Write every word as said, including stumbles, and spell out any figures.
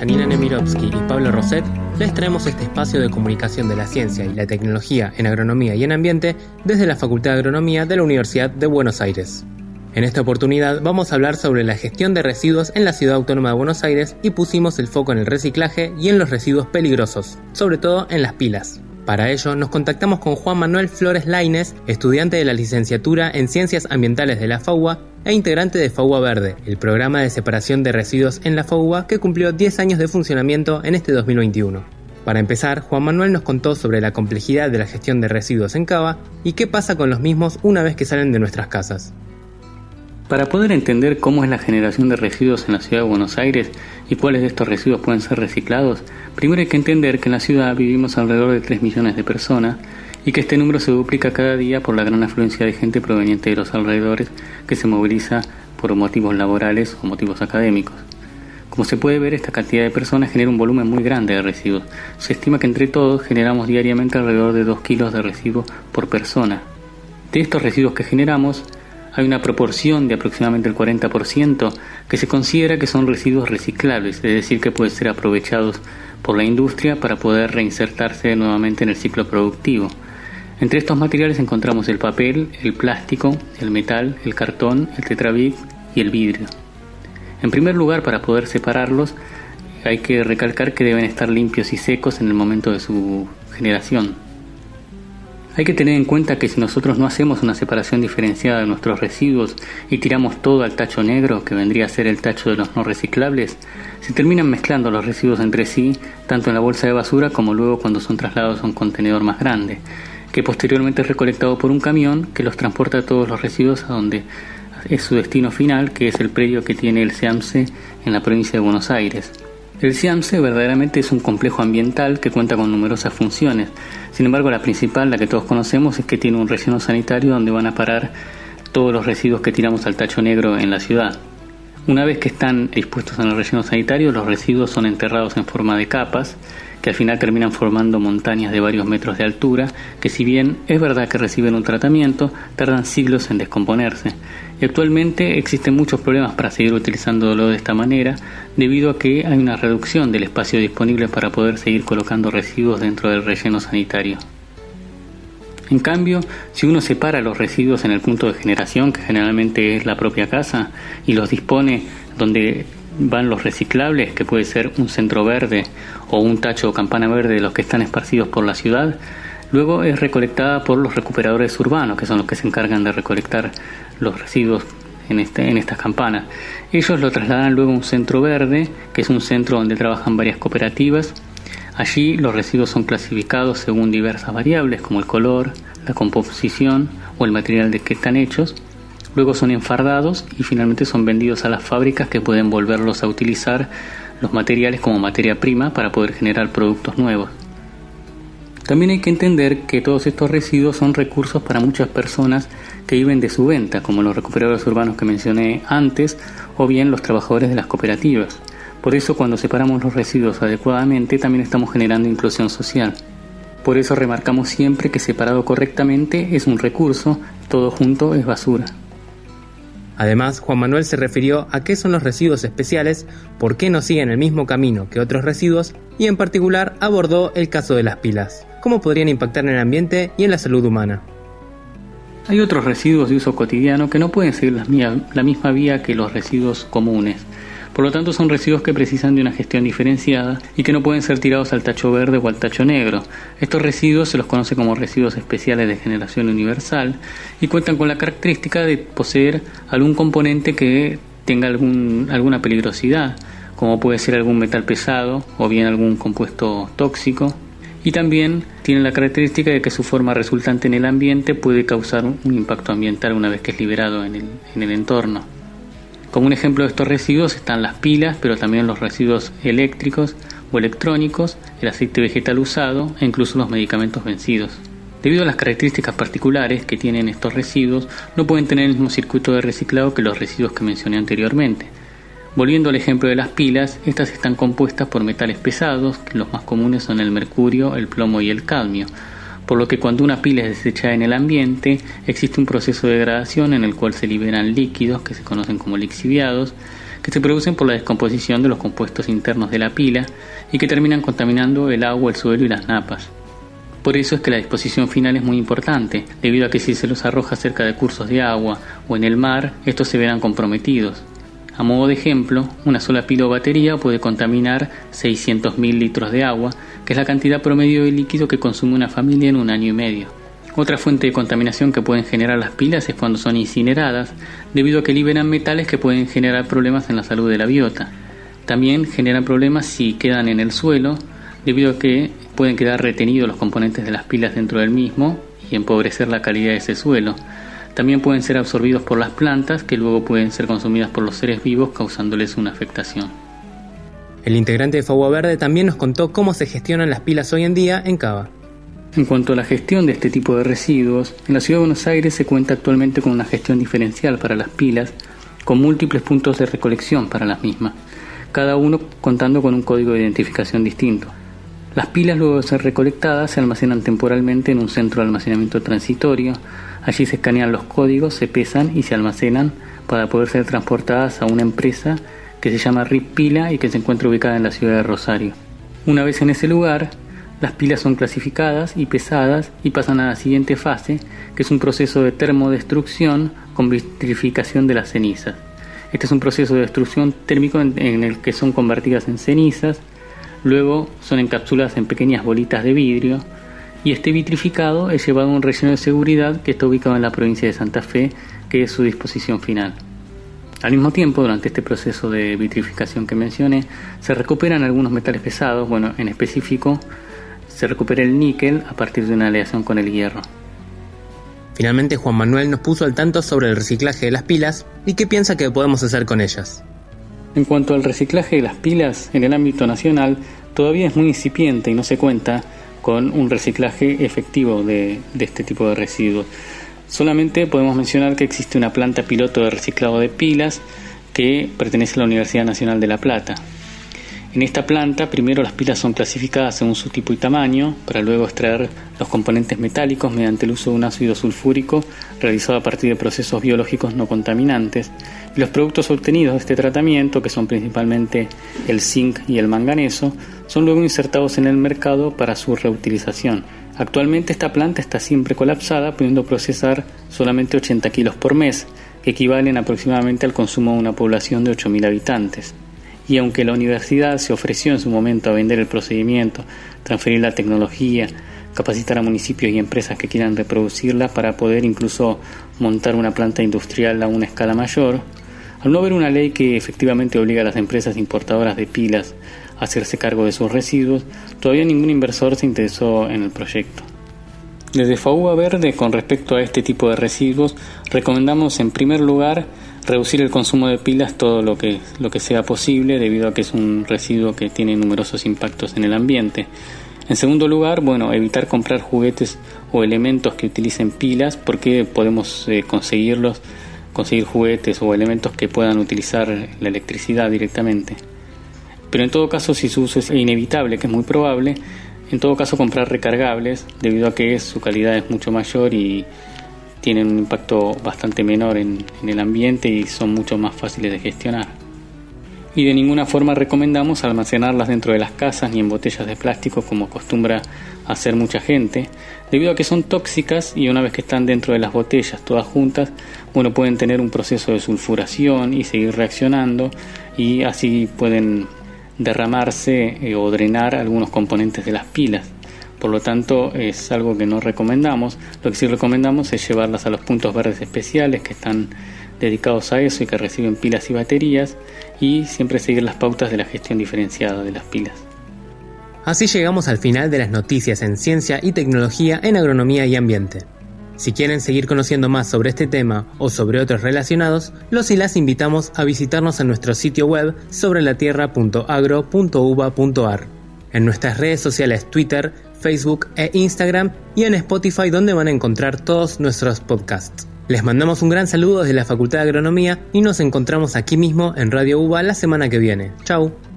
Janina Nemirovsky y Pablo Roset, les traemos este espacio de comunicación de la ciencia y la tecnología en agronomía y en ambiente desde la Facultad de Agronomía de la Universidad de Buenos Aires. En esta oportunidad vamos a hablar sobre la gestión de residuos en la Ciudad Autónoma de Buenos Aires y pusimos el foco en el reciclaje y en los residuos peligrosos, sobre todo en las pilas. Para ello nos contactamos con Juan Manuel Flores Laínez, estudiante de la licenciatura en Ciencias Ambientales de la FAUBA e integrante de FAUBA Verde, el programa de separación de residuos en la FAUBA que cumplió diez años de funcionamiento en este dos mil veintiuno. Para empezar, Juan Manuel nos contó sobre la complejidad de la gestión de residuos en Cava y qué pasa con los mismos una vez que salen de nuestras casas. Para poder entender cómo es la generación de residuos en la ciudad de Buenos Aires y cuáles de estos residuos pueden ser reciclados, primero hay que entender que en la ciudad vivimos alrededor de tres millones de personas y que este número se duplica cada día por la gran afluencia de gente proveniente de los alrededores que se moviliza por motivos laborales o motivos académicos. Como se puede ver, esta cantidad de personas genera un volumen muy grande de residuos. Se estima que entre todos generamos diariamente alrededor de dos kilos de residuos por persona. De estos residuos que generamos, hay una proporción de aproximadamente el cuarenta por ciento que se considera que son residuos reciclables, es decir, que pueden ser aprovechados por la industria para poder reinsertarse nuevamente en el ciclo productivo. Entre estos materiales encontramos el papel, el plástico, el metal, el cartón, el tetrabric y el vidrio. En primer lugar, para poder separarlos, hay que recalcar que deben estar limpios y secos en el momento de su generación. Hay que tener en cuenta que si nosotros no hacemos una separación diferenciada de nuestros residuos y tiramos todo al tacho negro, que vendría a ser el tacho de los no reciclables, se terminan mezclando los residuos entre sí, tanto en la bolsa de basura como luego cuando son trasladados a un contenedor más grande, que posteriormente es recolectado por un camión que los transporta todos los residuos a donde es su destino final, que es el predio que tiene el SEAMSE en la provincia de Buenos Aires. El SEAMSE verdaderamente es un complejo ambiental que cuenta con numerosas funciones. Sin embargo, la principal, la que todos conocemos, es que tiene un relleno sanitario donde van a parar todos los residuos que tiramos al tacho negro en la ciudad. Una vez que están dispuestos en el relleno sanitario, los residuos son enterrados en forma de capas, que al final terminan formando montañas de varios metros de altura, que si bien es verdad que reciben un tratamiento, tardan siglos en descomponerse. Y actualmente existen muchos problemas para seguir utilizándolo de esta manera, debido a que hay una reducción del espacio disponible para poder seguir colocando residuos dentro del relleno sanitario. En cambio, si uno separa los residuos en el punto de generación, que generalmente es la propia casa, y los dispone donde van los reciclables, que puede ser un centro verde o un tacho o campana verde de los que están esparcidos por la ciudad, luego es recolectada por los recuperadores urbanos, que son los que se encargan de recolectar los residuos en, este, en estas campanas. Ellos lo trasladan luego a un centro verde, que es un centro donde trabajan varias cooperativas. Allí los residuos son clasificados según diversas variables como el color, la composición o el material de que están hechos. Luego son enfardados y finalmente son vendidos a las fábricas que pueden volverlos a utilizar los materiales como materia prima para poder generar productos nuevos. También hay que entender que todos estos residuos son recursos para muchas personas que viven de su venta, como los recuperadores urbanos que mencioné antes, o bien los trabajadores de las cooperativas. Por eso, cuando separamos los residuos adecuadamente, también estamos generando inclusión social. Por eso remarcamos siempre que separado correctamente es un recurso, todo junto es basura. Además, Juan Manuel se refirió a qué son los residuos especiales, por qué no siguen el mismo camino que otros residuos y en particular abordó el caso de las pilas, cómo podrían impactar en el ambiente y en la salud humana. Hay otros residuos de uso cotidiano que no pueden seguir la, mía, la misma vía que los residuos comunes. Por lo tanto, son residuos que precisan de una gestión diferenciada y que no pueden ser tirados al tacho verde o al tacho negro. Estos residuos se los conoce como residuos especiales de generación universal y cuentan con la característica de poseer algún componente que tenga algún, alguna peligrosidad, como puede ser algún metal pesado o bien algún compuesto tóxico. Y también tienen la característica de que su forma resultante en el ambiente puede causar un, un impacto ambiental una vez que es liberado en el, en el entorno. Como un ejemplo de estos residuos están las pilas, pero también los residuos eléctricos o electrónicos, el aceite vegetal usado e incluso los medicamentos vencidos. Debido a las características particulares que tienen estos residuos, no pueden tener el mismo circuito de reciclado que los residuos que mencioné anteriormente. Volviendo al ejemplo de las pilas, estas están compuestas por metales pesados, que los más comunes son el mercurio, el plomo y el cadmio, por lo que cuando una pila es desechada en el ambiente, existe un proceso de degradación en el cual se liberan líquidos que se conocen como lixiviados, que se producen por la descomposición de los compuestos internos de la pila y que terminan contaminando el agua, el suelo y las napas. Por eso es que la disposición final es muy importante, debido a que si se los arroja cerca de cursos de agua o en el mar, estos se verán comprometidos. A modo de ejemplo, una sola pila o batería puede contaminar seiscientos mil litros de agua, que es la cantidad promedio de líquido que consume una familia en un año y medio. Otra fuente de contaminación que pueden generar las pilas es cuando son incineradas, debido a que liberan metales que pueden generar problemas en la salud de la biota. También generan problemas si quedan en el suelo, debido a que pueden quedar retenidos los componentes de las pilas dentro del mismo y empobrecer la calidad de ese suelo. También pueden ser absorbidos por las plantas, que luego pueden ser consumidas por los seres vivos, causándoles una afectación. El integrante de Fagua Verde también nos contó cómo se gestionan las pilas hoy en día en Cava. En cuanto a la gestión de este tipo de residuos, en la Ciudad de Buenos Aires se cuenta actualmente con una gestión diferencial para las pilas, con múltiples puntos de recolección para las mismas, cada uno contando con un código de identificación distinto. Las pilas, luego de ser recolectadas, se almacenan temporalmente en un centro de almacenamiento transitorio. Allí se escanean los códigos, se pesan y se almacenan para poder ser transportadas a una empresa que se llama R I P Pila y que se encuentra ubicada en la ciudad de Rosario. Una vez en ese lugar, las pilas son clasificadas y pesadas y pasan a la siguiente fase, que es un proceso de termodestrucción con vitrificación de las cenizas. Este es un proceso de destrucción térmico en, en el que son convertidas en cenizas. Luego son encapsuladas en pequeñas bolitas de vidrio y este vitrificado es llevado a un relleno de seguridad que está ubicado en la provincia de Santa Fe, que es su disposición final. Al mismo tiempo, durante este proceso de vitrificación que mencioné, se recuperan algunos metales pesados, bueno, en específico se recupera el níquel a partir de una aleación con el hierro. Finalmente, Juan Manuel nos puso al tanto sobre el reciclaje de las pilas y qué piensa que podemos hacer con ellas. En cuanto al reciclaje de las pilas, en el ámbito nacional todavía es muy incipiente y no se cuenta con un reciclaje efectivo de, de este tipo de residuos. Solamente podemos mencionar que existe una planta piloto de reciclado de pilas que pertenece a la Universidad Nacional de La Plata. En esta planta, primero las pilas son clasificadas según su tipo y tamaño, para luego extraer los componentes metálicos mediante el uso de un ácido sulfúrico realizado a partir de procesos biológicos no contaminantes. Y los productos obtenidos de este tratamiento, que son principalmente el zinc y el manganeso, son luego insertados en el mercado para su reutilización. Actualmente esta planta está siempre colapsada, pudiendo procesar solamente ochenta kilos por mes, que equivalen aproximadamente al consumo de una población de ocho mil habitantes. Y aunque la universidad se ofreció en su momento a vender el procedimiento, transferir la tecnología, capacitar a municipios y empresas que quieran reproducirla para poder incluso montar una planta industrial a una escala mayor, al no haber una ley que efectivamente obliga a las empresas importadoras de pilas a hacerse cargo de sus residuos, todavía ningún inversor se interesó en el proyecto. Desde Fagua Verde, con respecto a este tipo de residuos, recomendamos en primer lugar reducir el consumo de pilas todo lo que, lo que sea posible, debido a que es un residuo que tiene numerosos impactos en el ambiente. En segundo lugar, bueno, evitar comprar juguetes o elementos que utilicen pilas, porque podemos eh, conseguirlos, conseguir juguetes o elementos que puedan utilizar la electricidad directamente. Pero en todo caso, si su uso es inevitable, que es muy probable, en todo caso comprar recargables, debido a que su calidad es mucho mayor y tienen un impacto bastante menor en, en el ambiente y son mucho más fáciles de gestionar. Y de ninguna forma recomendamos almacenarlas dentro de las casas ni en botellas de plástico, como acostumbra hacer mucha gente, debido a que son tóxicas y una vez que están dentro de las botellas todas juntas, bueno, pueden tener un proceso de sulfuración y seguir reaccionando, y así pueden derramarse eh, o drenar algunos componentes de las pilas. Por lo tanto, es algo que no recomendamos. Lo que sí recomendamos es llevarlas a los puntos verdes especiales que están dedicados a eso y que reciben pilas y baterías, y siempre seguir las pautas de la gestión diferenciada de las pilas. Así llegamos al final de las noticias en ciencia y tecnología en agronomía y ambiente. Si quieren seguir conociendo más sobre este tema o sobre otros relacionados, los y las invitamos a visitarnos en nuestro sitio web sobrelatierra punto agro punto uva punto ar, en nuestras redes sociales Twitter, Facebook e Instagram, y en Spotify, donde van a encontrar todos nuestros podcasts. Les mandamos un gran saludo desde la Facultad de Agronomía y nos encontramos aquí mismo en Radio UBA la semana que viene. Chau.